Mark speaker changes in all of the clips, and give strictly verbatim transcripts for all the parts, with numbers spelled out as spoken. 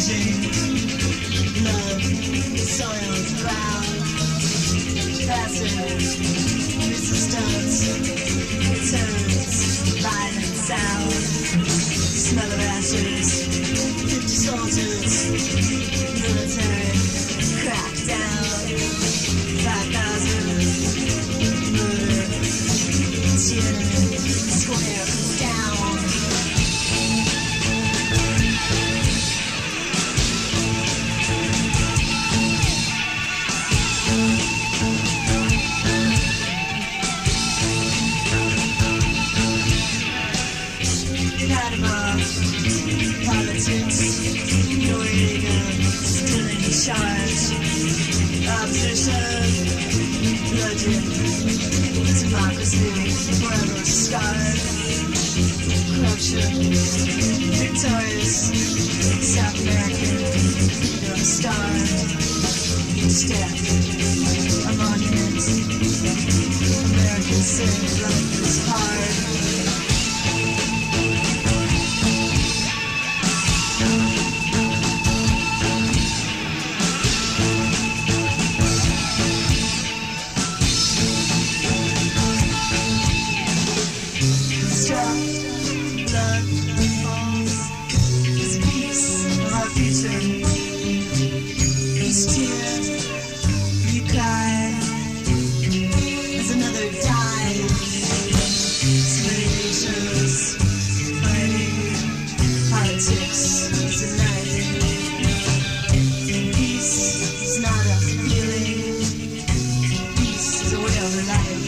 Speaker 1: crushing love, soiled ground, passive resistance, returns, violent sound, smell of ashes, fifty soldiers, military crackdown, five thousand murder, Tiananmen Square down. Panama, politics, Noriega, still in charge. Opposition, bludgeon, democracy, forever scarred. Corruption, victorious, South American, no star. Step, a monument, American sin, life is hard. Blood falls, is peace of our future. Each tear you cry as another dies. Civilizations fighting, politics uniting. Peace is not a feeling, peace is a way of life.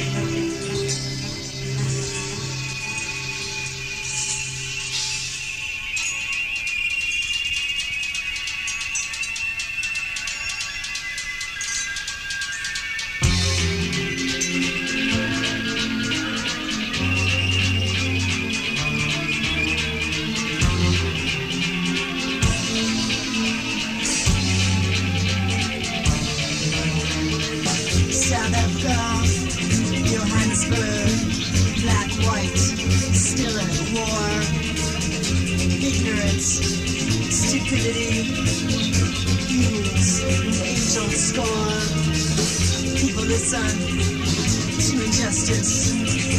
Speaker 1: South Africa, Johannesburg, black, white, still at war. Ignorance, stupidity, fools, angel scorn. People listen to injustice.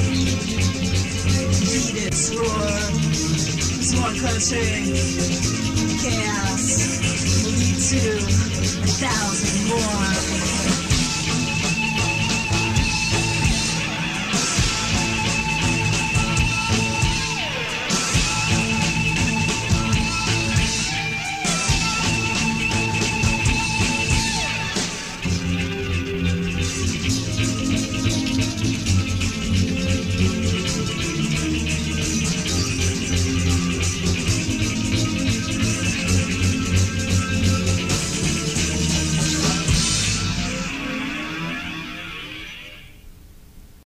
Speaker 1: Beat its roar. It's one country, chaos will lead to a thousand more.